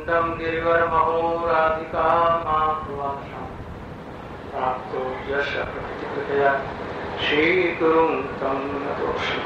वैकुंठम गिरिवरमहोराधिका मातृवाक्यं प्राप्तो यश प्रतिकृतया श्रीगुरुं तं नतोऽस्मि।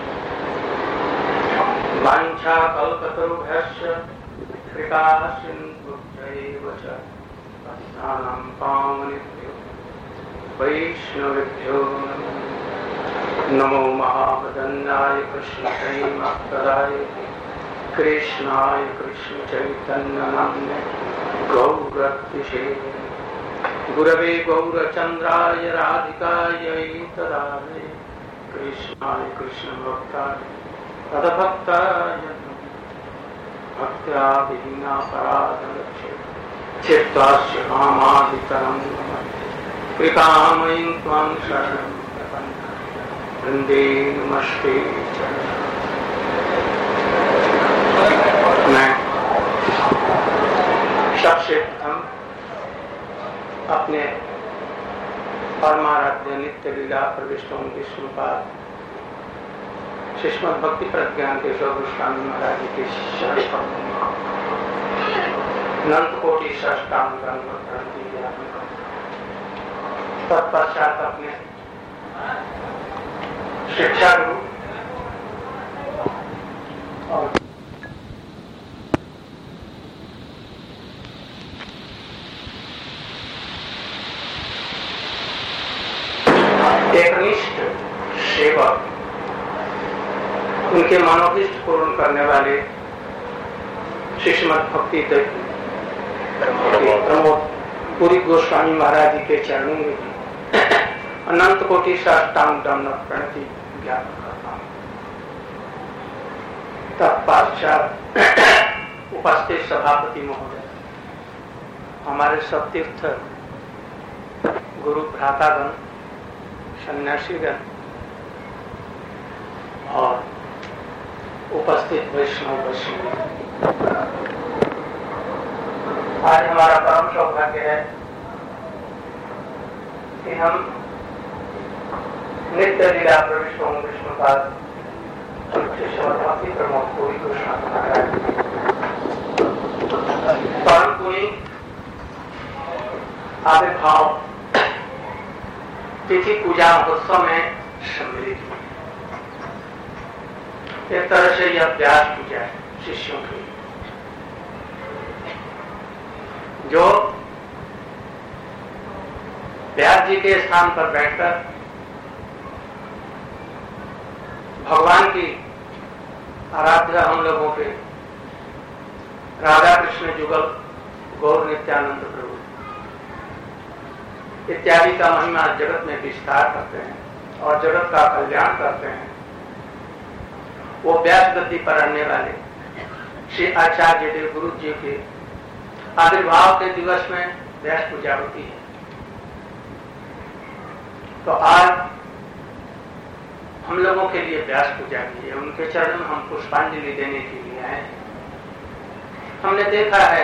वाञ्छाकल्पतरुभ्यश्च कृपा सिन्धुभ्यैव च पतितानां पावनेभ्यो वैष्णवेभ्यो नमो महावदन्याय कृष्णप्रेमप्रदाय कृष्णाय कृष्णचैतन्यनाम्ने गौरतिशे गुरवे गौरचन्द्राय राधिकायै तदालये कृष्णाय कृष्णभक्ताय तदभक्ताय भक्त्या विहीनापराधलक्ष्ये चित्तास्य कामादितरं कृपामयीं त्वां शरणं वन्दे नमस्ते चरणं। मैं सबसे प्रथम अपने परमाराध्य नित्य लीला प्रविष्टों विष्णुपाद श्रीमद् भक्ति प्रज्ञान के गोस्वामी महाराज के शरण अनंत कोटि साष्टांग प्रणति तत्पश्चात अपने शिक्षा गुरु और एकनिष्ठ सेवक उनके मनोभिष्ट पूर्ण करने वाले श्रीमद् भक्ति प्रमोद पुरी गोस्वामी महाराज जी के चरणों में भी अनंत कोटि साष्टांग दंडवत प्रणति ज्ञापन करता हूँ। तत्पश्चात उपस्थित सभापति महोदय, हमारे सतीर्थ गुरु भ्रातागण, सन्यासीगण और उपस्थित वैष्णव वैष्णवी, आज हमारा परम सौभाग्य है कि हम नित्य लीला प्रविष्टों विष्णुपाद भक्ति प्रमोद पुरी गोस्वामी महाराज परम पुनी आविर्भाव तिथि पूजा महोत्सव में सम्मिलित हुए। एक तरह से यह व्यास पूजा है शिष्यों की, जो व्यास जी के स्थान पर बैठकर भगवान की आराध्या हम लोगों के राधा कृष्ण जुगल गौर नित्यानंद प्रभु इत्यादि का महिमा जगत में विस्तार करते हैं और जगत का कल्याण करते हैं। वो व्यास गद्दी पर रहने वाले श्री आचार्य देव गुरु जी के आविर्भाव के दिवस में व्यास पूजा होती है। तो आज हम लोगों के लिए व्यास पूजा की है, उनके चरण में हम पुष्पांजलि देने के लिए आए हैं। हमने देखा है,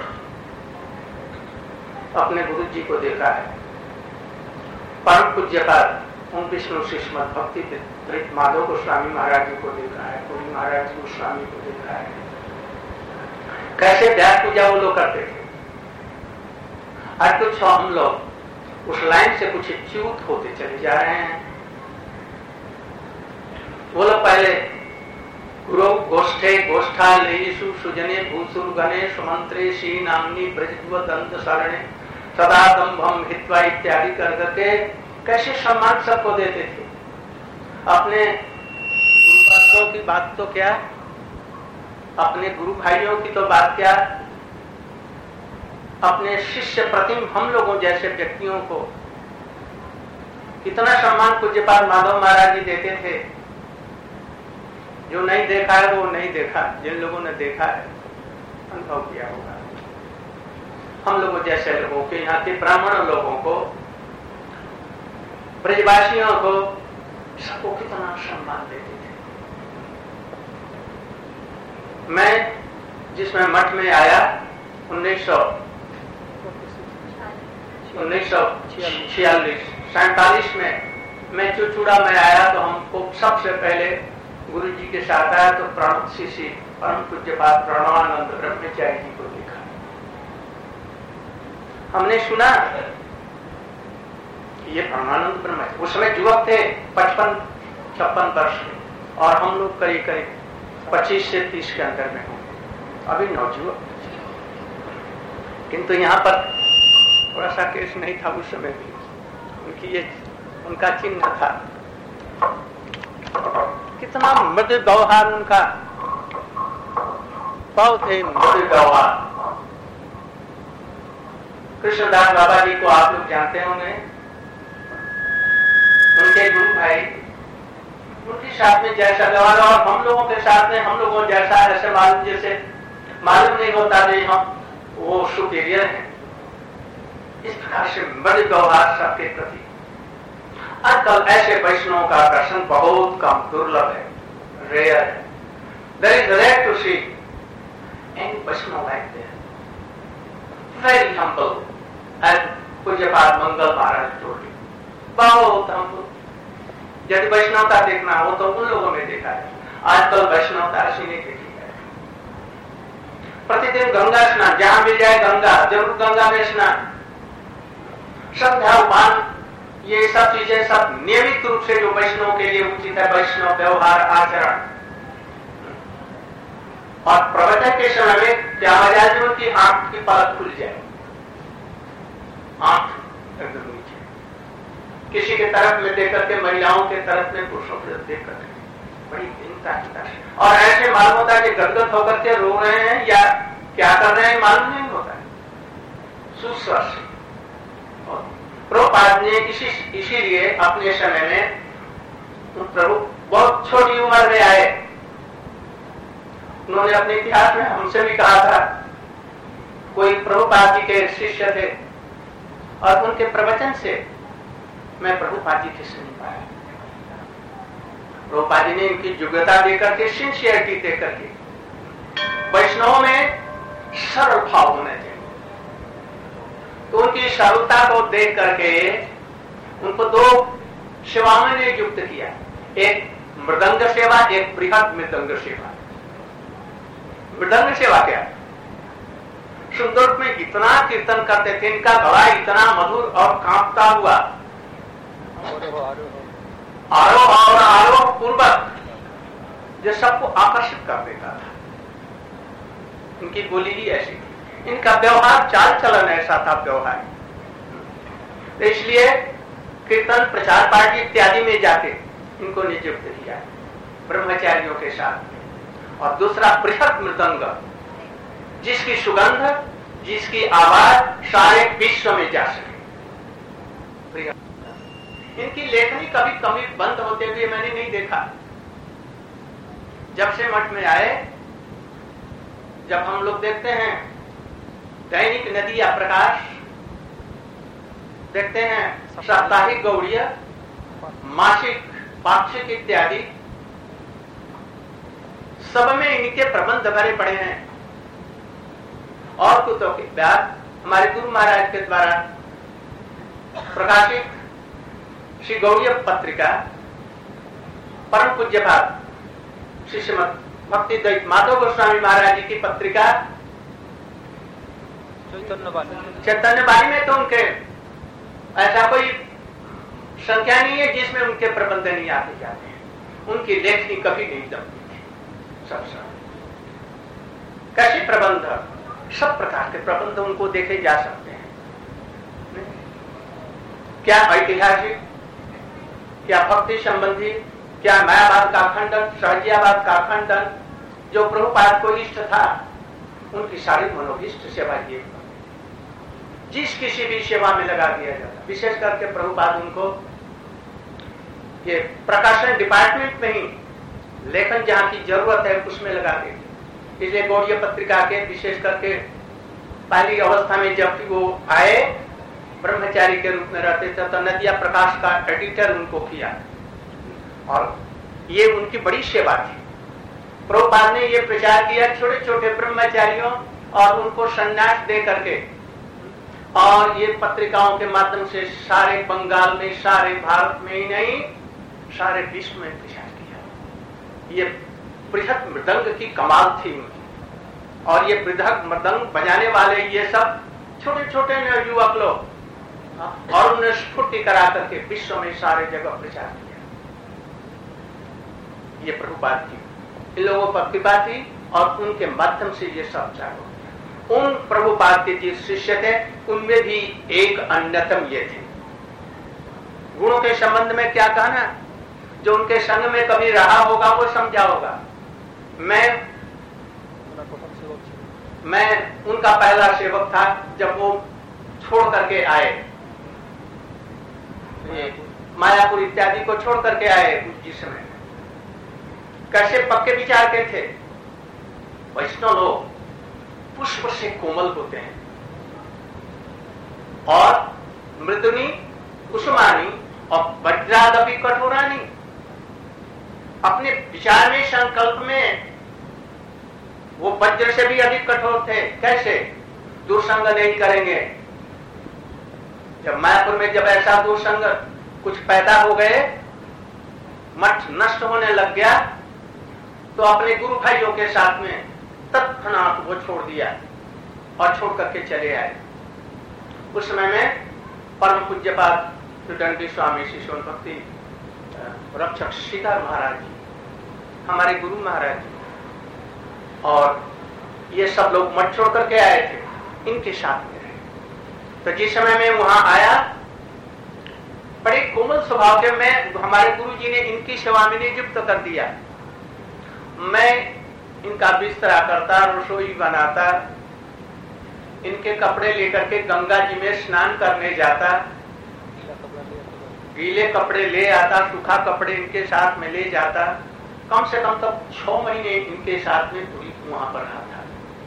अपने गुरु जी को देखा है, परम पूज्यपाद ओम विष्णु श्रीमद् भक्ति माधव गोस्वामी महाराज जी को देखा है, पुरी महाराज गोस्वामी को देखा है, कैसे व्यास पूजा वो लोग करते थे। आज कुछ हम लोग उस लाइन से कुछ च्यूत होते चले जा रहे हैं। वो लोग पहले गुरु गोष्ठे गोष्ठा लेयीषु सुजने भूसुर गणे सुमंत्रे श्री नामनी ब्रजद्व दंत शरणे सदा दंभम हित्वा इत्यादि कर करके कैसे सम्मान सबको देते थे। अपने गुरु की बात तो क्या, अपने गुरु भाइयों की तो बात क्या, अपने शिष्य प्रतिम हम लोगों जैसे व्यक्तियों को कितना सम्मान पूज्यपाद माधव महाराज जी देते थे। जो नहीं देखा है वो नहीं देखा, जिन लोगों ने देखा है अनुभव किया होगा। हम लोगों जैसे लोगों के, यहाँ के ब्राह्मण लोगों को, ब्रजवासियों को, सबको कितना सम्मान देते थे। मैं जिसमें मठ में आया 1946 में मैं चुचुड़ा में आया, तो हमको सबसे पहले गुरु जी के साथ आया तो प्रणत शिष्य परम पूज्यपाद प्रणवानंद ब्रह्मचारी जी को देखा। हमने सुना ये परमानंद ब्रह्म है। उस समय युवक थे 55-56 वर्ष के, और हम लोग करीब 25 से 30 के अंदर में होंगे, अभी नवजुवक। किंतु यहाँ पर थोड़ा सा केस नहीं था उस समय भी, उनकी ये उनका चिन्ह था। कितना मृदु व्यवहार उनका, बहुत ही मृदु व्यवहार। कृष्णदास बाबा जी को आप लोग जानते होंगे, उनके गुरु भाई, उनके साथ में जैसा व्यवहार और हम लोगों के साथ में हम लोगों जैसा, ऐसे मालूम जैसे मालूम नहीं होता कि हम वो सुपीरियर है। इस प्रकार से मृदु व्यवहार सबके प्रति। आजकल ऐसे वैष्णवों का दर्शन बहुत कम, दुर्लभ है, रेयर है। There is rare to see any Vaishnava like that. Very humble, as Pujyapada Mangal Maharaj told you. बहुत humble. यदि वैष्णवता देखना हो तो उन लोगों में देखा है। आजकल वैष्णवता ऐसी नहीं देखी है। प्रतिदिन गंगा स्नान, जहां मिल जाए गंगा, जरूर गंगा में स्नान, संध्या उपान, ये सब चीजें सब नियमित रूप से जो वैष्णव के लिए उचित है, वैष्णव व्यवहार आचरण। और प्रवचन के समय में क्या हो जाए, जो उनकी आंख की पलक खुल जाए, आंख एकदम नीचे, किसी के तरफ में देख करके, महिलाओं के तरफ में, पुरुषों के देख करके बड़ी चिंता होता। और ऐसे मालूम होता है कि गदगद होकर के रो रहे हैं या क्या कर रहे हैं, मालूम नहीं होता है। सुस्वर से प्रभुपाद ने इसीलिए अपने समय में प्रभु बहुत छोटी उम्र में आए। उन्होंने अपने इतिहास में हमसे भी कहा था, कोई प्रभुपाद जी के शिष्य थे और उनके प्रवचन से मैं प्रभुपाद जी के सुन पाया। प्रभुपाद जी ने इनकी योग्यता देकर के, सिंसियरिटी देकर के, वैष्णव में सरल भाव होना चाहिए। तो उनकी सरलता को देख करके उनको 2 सेवाओं ने नियुक्त किया, एक मृदंग सेवा, एक बृहद मृदंग सेवा। मृदंग सेवा क्या? सुंदर में इतना कीर्तन करते थे, इनका गला इतना मधुर और कांपता हुआ, आरोह और आरोह पूर्वक जो सबको आकर्षित कर देता था। इनकी बोली ही ऐसी थी, इनका व्यवहार, चाल चलन ऐसा था व्यवहार। तो इसलिए कीर्तन, प्रचार पार्टी इत्यादि में जाके इनको नियुक्त किया ब्रह्मचारियों के साथ। और दूसरा बृहद मृदंग, जिसकी सुगंध, जिसकी आवाज सारे विश्व में जा सके। इनकी लेखनी कभी बंद होते हुए मैंने नहीं देखा। जब से मठ में आए, जब हम लोग देखते हैं दैनिक नदी या प्रकाश, देखते हैं साप्ताहिक गौड़ीय, मासिक, पाक्षिक इत्यादि, सब में इनके प्रबंध भरे पड़े हैं। और कुछ बाद हमारे गुरु महाराज के द्वारा प्रकाशित श्री गौड़ीय पत्रिका, परम पूज्यपाद श्री श्रीमद भक्ति द्वैत माधव गोस्वामी महाराज जी की पत्रिका चैतन्य वाणी में तो उनके ऐसा कोई संख्या नहीं है जिसमें उनके प्रबंध नहीं आते जाते हैं। उनकी लेखनी कभी नहीं दबती थी। सब कैसे प्रबंध, सब प्रकार के प्रबंध उनको देखे जा सकते हैं। क्या ऐतिहासिक, क्या भक्ति संबंधी, क्या मायावाद का खंडन, सहजियावाद का खंडन, जो प्रभुपाद को इष्ट था, उनकी सारी मनोभिष्ट सेवा ये, जिस किसी भी सेवा में लगा दिया जाता। विशेष करके प्रभुपाद उनको ये प्रकाशन डिपार्टमेंट में ही लेखन जहां की जरूरत है उसमें लगा देते। इसलिए गौड़ीय पत्रिका के विशेष करके पहली अवस्था में जब वो आए, ब्रह्मचारी के रूप में रहते थे, तो नदिया प्रकाश का एडिटर उनको किया और ये उनकी बड़ी सेवा थी। प्रभुपाद ने ये प्रचार किया छोटे छोटे ब्रह्मचारियों और उनको संन्यास दे करके, और ये पत्रिकाओं के माध्यम से सारे बंगाल में, सारे भारत में ही नहीं, सारे विश्व में प्रचार किया। ये बृहद मृदंग की कमाल थी उनकी। और ये बृहद मृदंग बजाने वाले ये सब छोटे छोटे युवक लोग, और उन्हें स्फूर्ति करा करके विश्व में सारे जगह प्रचार किया। ये प्रभुपाद की इन लोगों पर कृपा थी और उनके माध्यम से ये सब चालू हो गया। उन प्रभुपाद के जो शिष्य थे उनमें भी एक अन्यतम ये थे। गुणों के संबंध में क्या कहना, जो उनके संग में कभी रहा होगा वो समझा होगा। मैं उनका पहला सेवक था जब वो छोड़ करके आए, मायापुर इत्यादि को छोड़ करके आए। जिस समय कैसे पक्के विचार के थे। वैष्णव लोग पुष्प से कोमल होते हैं और मृदुनी कुसुमानी और वज्रादपि कठोरानी। अपने विचार में संकल्प में वो वज्र से भी अधिक कठोर थे। कैसे? दुर्संग नहीं करेंगे। जब मायापुर में जब ऐसा दुर्संग कुछ पैदा हो गए, मठ नष्ट होने लग गया, तो अपने गुरु भाइयों के साथ में तत्क्षणात वो छोड़ दिया और छोड़ करके चले आए। उस समय में परम पूज्यपाद दंडी स्वामी श्री सोन भक्ति रक्षक श्रीधर महाराज जी, हमारे गुरु महाराज जी, और ये सब लोग मठ छोड़ करके आए थे, इनके साथ में रहे। तो जिस समय में वहां आया, बड़े कोमल स्वभाव के, मैं हमारे गुरु जी ने इनकी सेवा में नियुक्त कर दिया। मैं इनका बिस्तरा करता, रसोई बनाता, इनके कपड़े लेकर के गंगा जी में स्नान करने जाता, गीले कपड़े ले आता, सूखा कपड़े इनके साथ में ले जाता। कम से कम तब 6 महीने इनके साथ में पूरी वहां पर रहा था।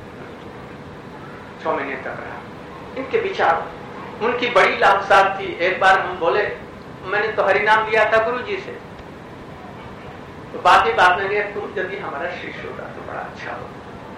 6 महीने तक रहा। इनके विचार, उनकी बड़ी लाभसात थी। एक बार हम बोले, मैंने तो हरिनाम लिया था गुरु जी से, तो बात ही बात में गया, तुम यदि हमारा शिष्य होता तो बड़ा अच्छा हो।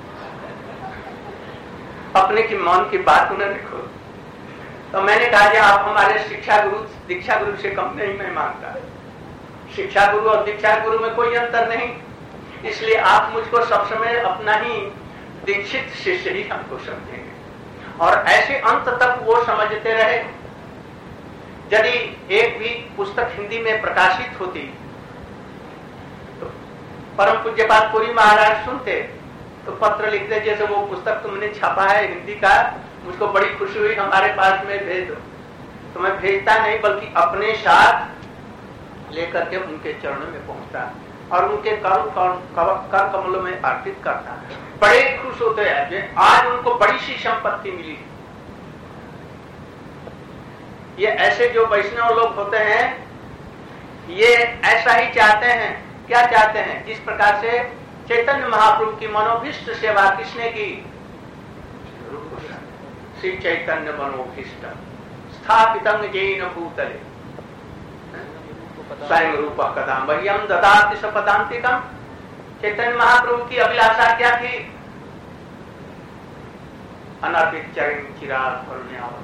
अपने की मन की बात उन्हें लिखो। तो मैंने कहा कि आप हमारे शिक्षा गुरु, दीक्षा गुरु से कम नहीं मैं मानता। शिक्षा गुरु और दीक्षा गुरु में कोई अंतर नहीं, इसलिए आप मुझको सब समय अपना ही दीक्षित शिष्य ही हमको समझेंगे। और ऐसे अंत तक वो समझते रहे। यदि एक भी पुस्तक हिंदी में प्रकाशित होती तो परम पूज्यपाद पुरी महाराज सुनते तो पत्र लिखते, जैसे वो पुस्तक तुमने छापा है हिंदी का, मुझको बड़ी खुशी हुई, हमारे पास में भेज दो। तो मैं भेजता नहीं, बल्कि अपने साथ लेकर के उनके चरणों में पहुंचता और उनके कर कमलों में अर्पित करता। बड़े खुश होते हैं, आज उनको बड़ी सी संपत्ति मिली। ये ऐसे जो वैष्णव लोग होते हैं, ये ऐसा ही चाहते हैं। क्या चाहते हैं? जिस प्रकार से चैतन्य महाप्रभु की मनोभीष्ट सेवा किसने की? श्री चैतन्य मनोभीष्ट स्थापितं येन भूतले स्वयं रूप कदा मह्यम ददाति सपदांतिकम। चैतन्य महाप्रभु की अभिलाषा क्या थी? अनर्पित चरण चिराग करुण्यावत।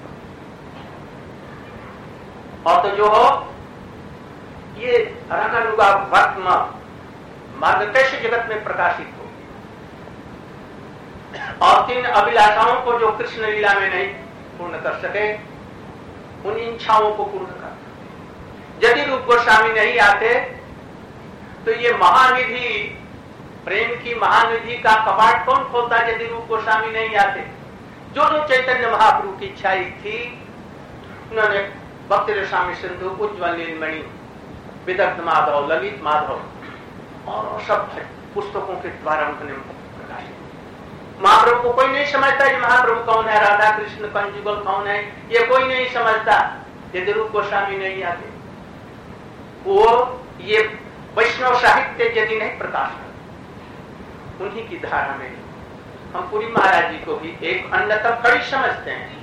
और तो जो हो ये रंगनुगा वर्तमा मार्ग कैसे जगत में प्रकाशित हो, और 3 अभिलाषाओं को जो कृष्ण लीला में नहीं पूर्ण कर सके, उन इच्छाओं को पूर्ण कर। यदि रूप गोस्वामी नहीं आते तो ये महानिधि, प्रेम की महानिधि का कपाट कौन खोलता? यदि रूप गोस्वामी नहीं आते। जो जो चैतन्य महाप्रभु की इच्छा थी, उन्होंने भक्ति रसामी सिंधु, उज्ज्वल नीलमणि, विदग्ध माधव, ललित माधव और सब पुस्तकों के द्वारा उन्होंने प्रकाशित। महाप्रभु को कोई नहीं समझता कि महाप्रभु कौन है, राधा कृष्ण कंजुगल कौन है, ये कोई नहीं समझता यदि रूप गोस्वामी नहीं आते। वो ये वैष्णव साहित्य यदि नहीं प्रकाश करते, उन्हीं की धारा में हम पुरी महाराज जी को भी एक अन्यतम कड़ी समझते हैं।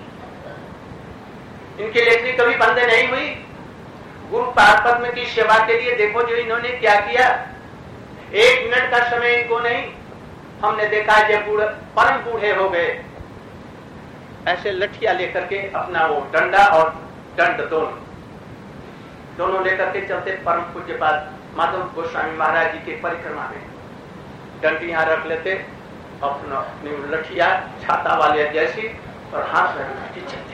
इनकी लेखनी कभी बंद नहीं हुई। गुरु पाद पद्म की सेवा के लिए देखो जो इन्होंने क्या किया। 1 मिनट का समय इनको नहीं। हमने देखा जब परम बूढ़े हो गए, ऐसे लठिया लेकर के अपना वो डंडा और दंड दोनों लेकर के चलते परम पूज्यपाद माधव गोस्वामी महाराज जी के परिक्रमा में। डंडी यहां रख लेते, अपना लठिया छाता वाले जैसी, और हाथ में घाटी चलते,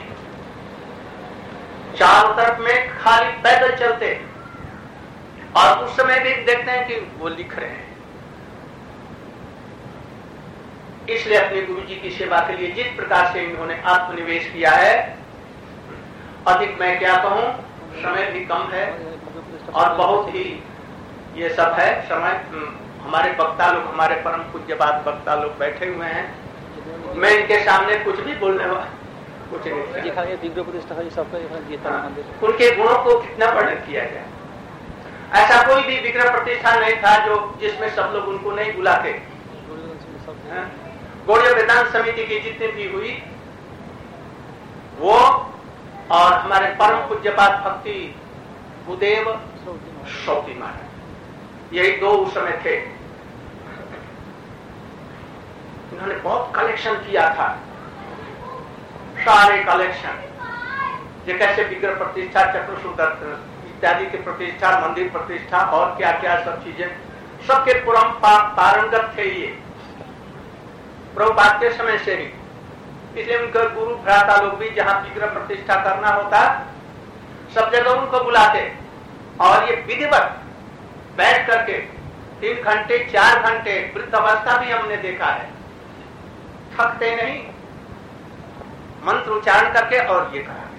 चारों तरफ में खाली पैदल चलते। और उस समय भी देखते हैं कि वो लिख रहे हैं। इसलिए अपने गुरु जी की सेवा के लिए जिस प्रकार से इन्होंने आत्मनिवेश किया है, अधिक मैं क्या कहूं, समय भी कम है और बहुत ही ये सब है समय। हमारे वक्ता लोग, हमारे परम पूज्यपाद वक्ता लोग बैठे हुए हैं, मैं इनके सामने कुछ भी बोलने वाला कुछ नहीं। उनके गुणों को कितना वर्णन किया जाए। ऐसा कोई भी विग्रह प्रतिष्ठान नहीं था जो जिसमें सब लोग उनको नहीं बुलाते। गौड़ीय वेदांत समिति की जितनी भी हुई वो, और हमारे परम पूज्यपाद भक्ति भूदेव शौकी महाराज, यही दो उस समय थे। इन्होंने बहुत कलेक्शन किया था, सारे कलेक्शन, जो कैसे विग्रह प्रतिष्ठा, चक्रसूत्र इत्यादि की प्रतिष्ठा, मंदिर प्रतिष्ठा और क्या क्या सब चीजें, सबके परम पारंगत थे ये प्रभुपाद के समय से ही। इसलिए उनके गुरु भ्राता लोग भी जहां विग्रह प्रतिष्ठा करना होता सब जगह उनको बुलाते, और ये विधिवत बैठ करके 3 घंटे 4 घंटे, वृद्ध अवस्था भी हमने देखा है, थकते नहीं, मंत्र उच्चारण करके और ये कहा।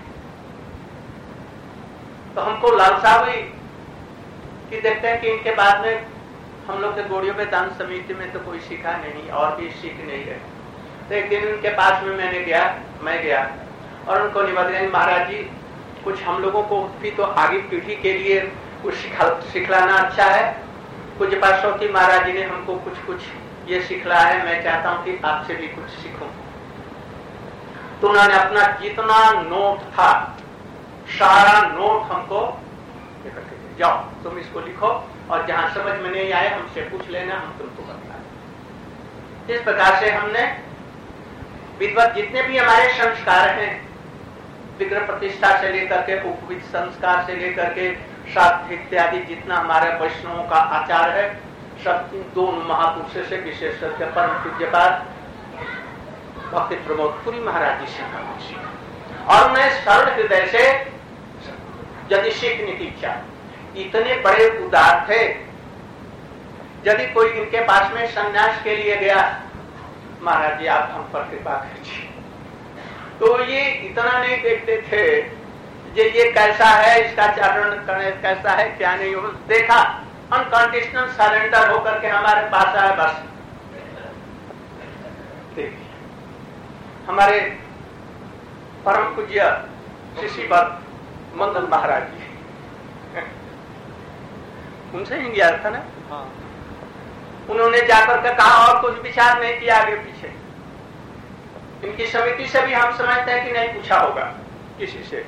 तो हमको लालसा हुई कि देखते हैं कि इनके बाद में हम लोग के गौड़ीय वेदांत समिति में तो कोई सीखा नहीं और भी सीख नहीं गए। तो एक दिन उनके पास में मैं गया और उनको निवेदन, महाराज जी कुछ हम लोगों को भी तो आगे पीढ़ी के लिए कुछ सिखलाना अच्छा है। कुछ पार्श्वती महाराज जी ने हमको कुछ ये सिखला है, मैं चाहता हूं कि आपसे भी कुछ सीखूं। तो उन्होंने अपना जितना नोट था सारा नोट हमको जाओ तुम इसको लिखो और जहां समझ में नहीं आए हमसे पूछ लेना, हम तुमको बता। इस प्रकार से हमने विद्वत जितने भी हमारे संस्कार हैं, विग्रह प्रतिष्ठा से लेकर के उपवित संस्कार से लेकर के श्राद्ध इत्यादि जितना हमारे वैष्णवों का आचार है, सब दोनों महापुरुषों से विशेष करके परम पूज्यपाद भक्ति प्रमोद पुरी महाराज जी से, और उन्हें सरल हृदय से यदि सीखने की इच्छा, इतने बड़े उदार थे। यदि कोई इनके पास में संन्यास के लिए गया, महाराज जी आप हम पर कृपा कीजिए, तो ये इतना नहीं देखते थे ये कैसा है, इसका चरण कैसा है क्या नहीं हो, देखा अनकंडीशनल सरेंडर होकर के हमारे पास आया बस। देखिए हमारे परम पूज्य शिशिभक्त मंगल महाराज जी, उनसे ही गया था ना। हाँ। उन्होंने जाकर के कहा और कुछ विचार नहीं किया आगे पीछे। इनकी समिति से भी हम समझते हैं कि नहीं पूछा होगा किसी से,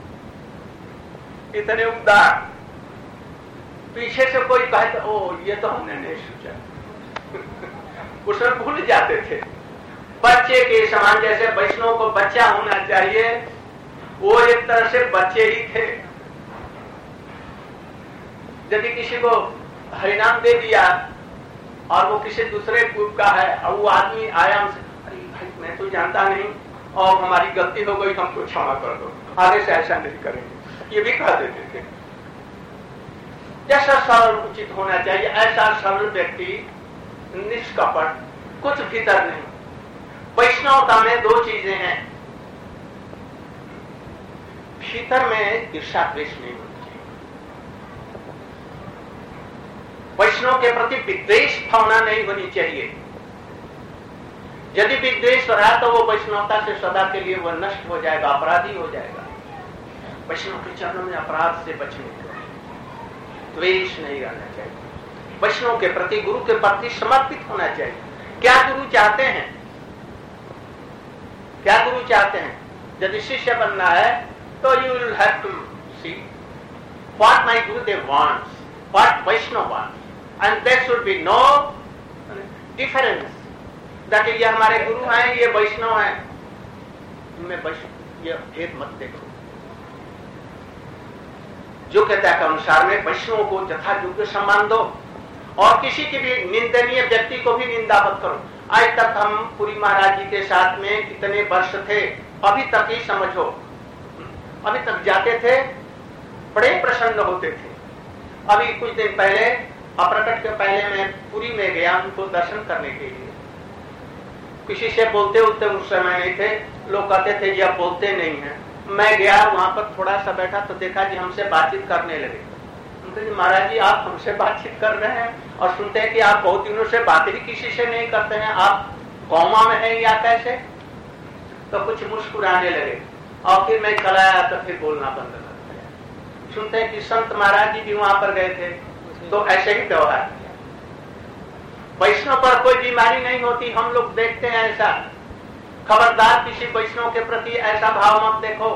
इतने उदार। पीछे से कोई कहे तो ओ ये तो हमने नहीं सोचा उसमें भूल जाते थे। बच्चे के समान, जैसे वैष्णव को बच्चा होना चाहिए, वो एक तरह से बच्चे ही थे। यदि किसी को हरिनाम दे दिया और वो किसी दूसरे ग्रुप का है और वो आदमी आया हमसे, अरे भाई मैं तो जानता नहीं और हमारी गलती हो गई, हमको क्षमा कर दो, आगे से ऐसा नहीं करेंगे, ये भी कह देते थे। जैसा सरल उचित होना चाहिए ऐसा सरल व्यक्ति, निष्कपट, कुछ भीतर नहीं। वैष्णवता में 2 चीजें हैं, भीतर में ईर्ष्या द्वेष नहीं होनी चाहिए, वैष्णव के प्रति विद्वेष भावना नहीं होनी चाहिए। यदि विद्वेष रहा तो वो वैष्णवता से सदा के लिए वह नष्ट हो जाएगा, अपराधी हो जाएगा। वैष्णव के चरणों में अपराध से बचने को द्वेष नहीं रहना चाहिए। वैष्णव के प्रति, गुरु के प्रति समर्पित होना चाहिए। क्या गुरु चाहते हैं, क्या गुरु चाहते हैं? यदि शिष्य बनना है तो you will have to see what my Gurudev wants, what Vaishnav wants, and there should be no difference that ये हमारे गुरु हैं, ये वैष्णव हैं, इनमें ये भेद मत देखो। जो कहता है अनुसार में वैष्णव को यथा योग्य सम्मान दो और किसी की भी निंदनीय व्यक्ति को भी निंदा मत करो। आज तक हम पुरी महाराज जी के साथ में कितने वर्ष थे, अभी तक ही समझो, अभी तक जाते थे, बड़े प्रसन्न होते थे। अभी कुछ दिन पहले, अप्रकट के पहले मैं पुरी में गया उनको दर्शन करने के लिए। किसी से बोलते उलते उस समय नहीं थे, लोग कहते थे जी आप बोलते नहीं हैं। मैं गया वहां पर, थोड़ा सा बैठा तो देखा जी हमसे बातचीत करने लगे। उनके जी महाराज जी आप हमसे बातचीत कर रहे हैं और सुनते हैं कि आप बहुत दिनों से बात ही किसी से नहीं करते हैं, आप कौमा में हैं या कैसे? तो कुछ मुस्कुराने लगे और फिर मैं चला आया तो फिर बोलना बंद कर दिया। सुनते हैं कि संत महाराज जी भी वहां पर गए थे, तो ऐसे ही व्यवहार किया। वैष्णव पर कोई बीमारी नहीं होती, हम लोग देखते हैं ऐसा। खबरदार किसी वैष्णव के प्रति ऐसा भाव मत देखो।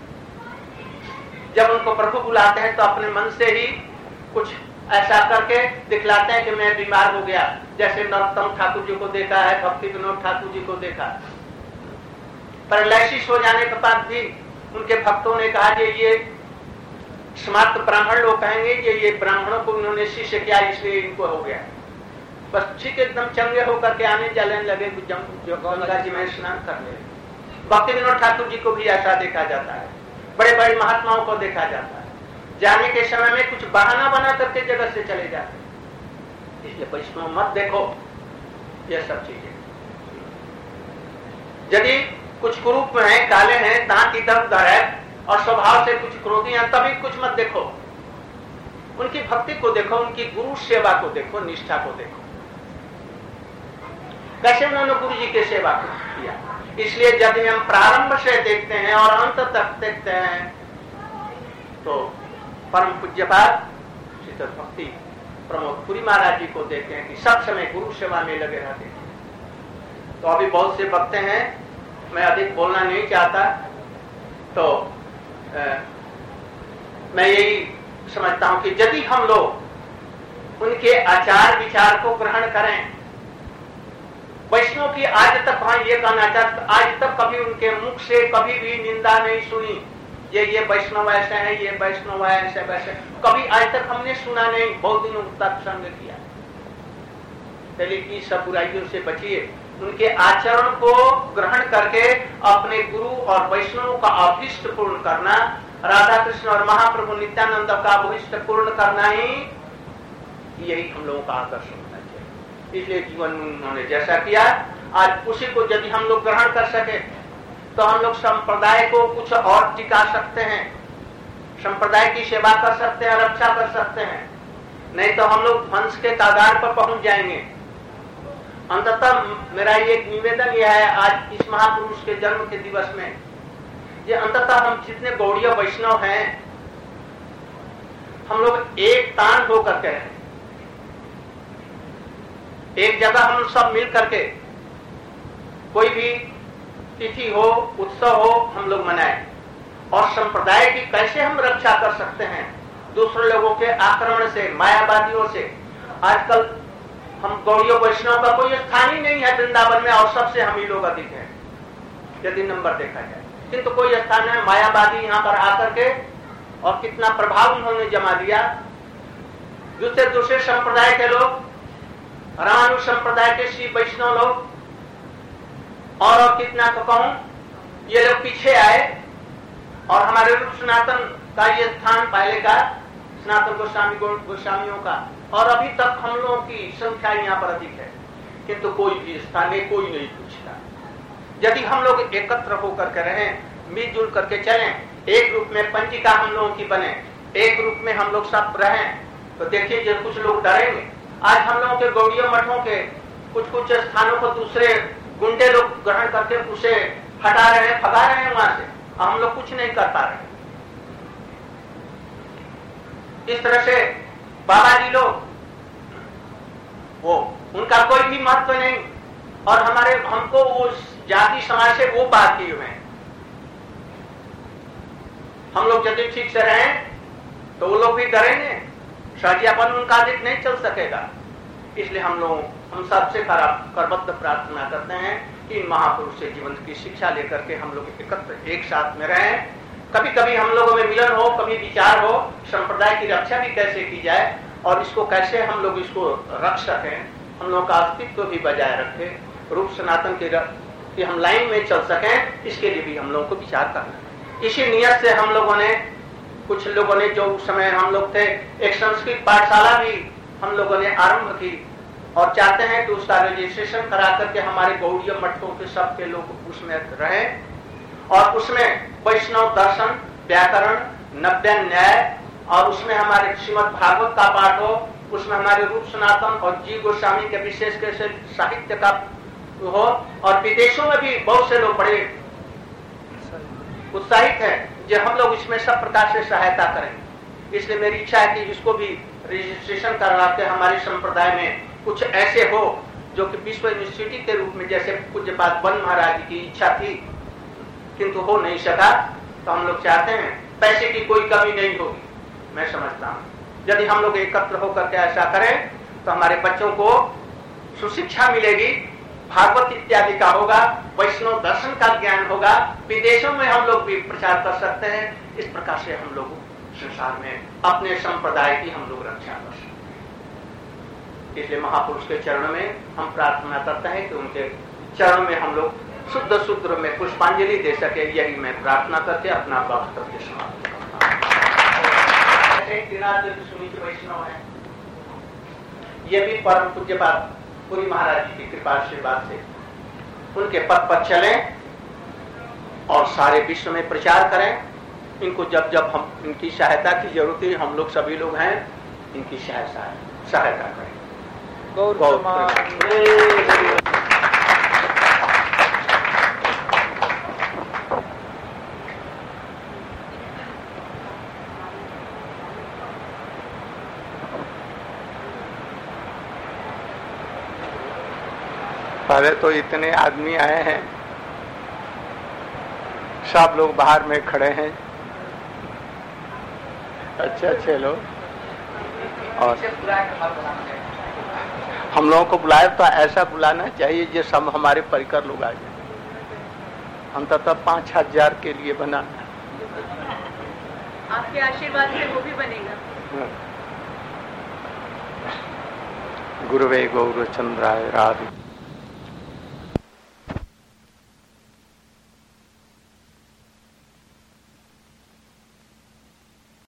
जब उनको प्रभु बुलाते हैं तो अपने मन से ही कुछ ऐसा करके दिखलाते हैं कि मैं बीमार हो गया। जैसे नरोत्तम ठाकुर जी को देखा है, भक्ति विनोद ठाकुर जी को देखा, पैरालिसिस हो जाने के बाद भी उनके भक्तों ने कहा कि ये समाप्त ब्राह्मण लोग कहेंगे कि ये ब्राह्मणों को उन्होंने शिष्य किया इसलिए इनको हो गया। बस ठीक एकदम चंगे होकर के आने चलने लगे, गंगा जी में स्नान करने लगे। भक्ति विनोद ठाकुर जी को भी ऐसा देखा जाता है, बड़े बड़े महात्माओं को देखा जाता है, जाने के समय में कुछ बहाना बना करके जगह से चले जाते हैं। इसलिए वैष्णव मत देखो ये सब चीजें। यदि कुछ कुरूप में है, काले हैं, दांत इधर उधर है और स्वभाव से कुछ क्रोधी हैं, तभी कुछ मत देखो। उनकी भक्ति को देखो, उनकी गुरु सेवा को देखो, निष्ठा को देखो, कैसे उन्होंने गुरु जी की सेवा किया। इसलिए जब हम प्रारंभ से देखते हैं और अंत तक देखते हैं तो परम पूज्यपाद श्री भक्ति प्रमोद पुरी महाराज जी को देखते हैं कि सब समय गुरु सेवा में लगे रहते हैं। तो अभी बहुत से भक्त हैं, मैं अधिक बोलना नहीं चाहता, तो मैं यही समझता हूं कि यदि हम लोग उनके आचार विचार को ग्रहण करें, वैष्णव की आज तक, हाँ ये कहना चाहता, आज तक कभी उनके मुख से कभी भी निंदा नहीं सुनी, ये वैष्णव ऐसे हैं, ये वैष्णव ऐसे वैसे, कभी आज तक हमने सुना नहीं। बहुत दिनों तक संग किया, पहले की सब बुराइयों से बचिए, उनके आचरण को ग्रहण करके अपने गुरु और वैष्णव का अभीष्ट पूर्ण करना, राधा कृष्ण और महाप्रभु नित्यानंद का अभीष्ट पूर्ण करना ही यही हम लोगों का आकर्षण होना चाहिए। इसलिए जीवन में उन्होंने जैसा किया, आज उसी को यदि हम लोग ग्रहण कर सके तो हम लोग संप्रदाय को कुछ और टिका सकते हैं, संप्रदाय की सेवा कर सकते हैं, रक्षा कर सकते हैं। नहीं तो हम लोग ध्वंस के कगार पर पहुंच जाएंगे। अंततः मेरा एक निवेदन यह है आज इस महापुरुष के जन्म के दिवस में, ये अंततः हम जितने गौड़ीय वैष्णव हैं, हम लोग एक तान होकर के हैं, एक जगह हम सब मिल करके कोई भी तिथि हो, उत्सव हो, हम लोग मनाएं और संप्रदाय की कैसे हम रक्षा कर सकते हैं दूसरे लोगों के आक्रमण से, मायावादियों से। आजकल हम गौड़ीय वैष्णव का कोई स्थान ही नहीं है वृंदावन में और सबसे हम ही लोग अधिक हैं यदि नंबर देखा जाए, किंतु कोई स्थान है। मायावादी यहाँ पर आकर के और कितना प्रभाव उन्होंने जमा दिया। दूसरे संप्रदाय के लोग, रामानु संप्रदाय के श्री वैष्णव लोग और कितना तो कहूं, ये लोग पीछे आए और हमारे रूप सनातन का ये स्थान पहले का, सनातन गोस्वामियों का, और अभी तक हम लोगों की संख्या यहाँ पर अधिक है, किंतु कोई भी स्थान में कोई नहीं पूछता। यदि हम लोग एकत्र होकर के रहें, मिलजुल करके चलें, एक रूप में पंजिका हम लोगों की बने, एक रूप में हम लोग सब रहें, तो देखिए जब कुछ लोग डरेंगे। आज हम लोगों के गौड़ीय मठों के कुछ स्थानों को दूसरे गुंडे लोग ग्रहण करके उसे हटा रहे हैं, भगा रहे हैं वहां से, हम लोग कुछ नहीं कर पा रहे। इस तरह से बाबा जी लोग, वो उनका कोई भी महत्व नहीं और हमको वो जाति समाज से वो बात किए हुए हैं। हम लोग यदि ठीक से रहें तो वो लोग भी डरेंगे, साझियापन उनका अधिक नहीं चल सकेगा। इसलिए हम सबसे करबद्ध प्रार्थना करते हैं कि इन महापुरुष से जीवन की शिक्षा लेकर के हम लोग एकत्र एक साथ में रहें। कभी कभी हम लोगों में मिलन हो, कभी विचार हो, संप्रदाय की रक्षा भी कैसे की जाए और इसको कैसे हम लोग इसको रख सकें, हम लोगों का अस्तित्व भी बजाय रखें, रूप सनातन की कि हम लाइन में चल सकें, इसके लिए भी हम लोगों को विचार करना है। इसी नियत से हम लोगों ने, कुछ लोगों ने, जो उस समय हम लोग थे, एक संस्कृत पाठशाला भी हम लोगों ने आरंभ की और चाहते हैं कि उसका रजिस्ट्रेशन करा करके हमारे गौड़ीय मठों के सबके लोग उसमें रहें और उसमें वैष्णव दर्शन, व्याकरण, नव्य न्याय और उसमें हमारे श्रीमद् भागवत का पाठ हो, उसमें हमारे रूप सनातन और जी गोस्वामी के विशेष कैसे साहित्य का हो, और विदेशों में भी बहुत से लोग बड़े उत्साहित हैं जो हम लोग इसमें सब प्रकार से सहायता करें। इसलिए मेरी इच्छा है कि इसको भी रजिस्ट्रेशन करवा के हमारे संप्रदाय में कुछ ऐसे हो जो कि विश्व यूनिवर्सिटी के रूप में, जैसे पूज्यपाद वन महाराज की इच्छा थी किंतु हो नहीं सका, तो हम लोग चाहते हैं पैसे की कोई कमी नहीं होगी। मैं समझता हूँ यदि हम लोग एकत्र होकर के ऐसा करें तो हमारे बच्चों को सुशिक्षा मिलेगी, भागवत इत्यादि का होगा, वैष्णव दर्शन का ज्ञान होगा, विदेशों में हम लोग भी प्रचार कर सकते हैं। इस प्रकार से हम लोग संसार में अपने संप्रदाय की हम लोग रक्षा कर सकते हैं। इसलिए महापुरुष के चरणों में हम प्रार्थना करते हैं कि उनके चरणों में हम लोग शुद्ध सूत्र में पुष्पांजलि दे सके, यही मैं प्रार्थना करके अपना वक्तव्य समाप्त करता हूँ। वैष्णव है, ये भी परम पूज्यपाद पुरी महाराज जी की कृपा आशीर्वाद से उनके पद पर चलें और सारे विश्व में प्रचार करें। इनको जब जब हम इनकी सहायता की जरूरत है, हम लोग सभी लोग हैं, इनकी सहायता करें। पहले तो इतने आदमी आए हैं, सब लोग बाहर में खड़े हैं, अच्छे लोग, और हम लोगों को बुलाए तो ऐसा बुलाना चाहिए जो सब हमारे परिकर लोग आ जाए। हम तो तब 5,000 के लिए बना, आपके आशीर्वाद से वो भी बनेगा। गुरुवे गौरचंद्राय राधे।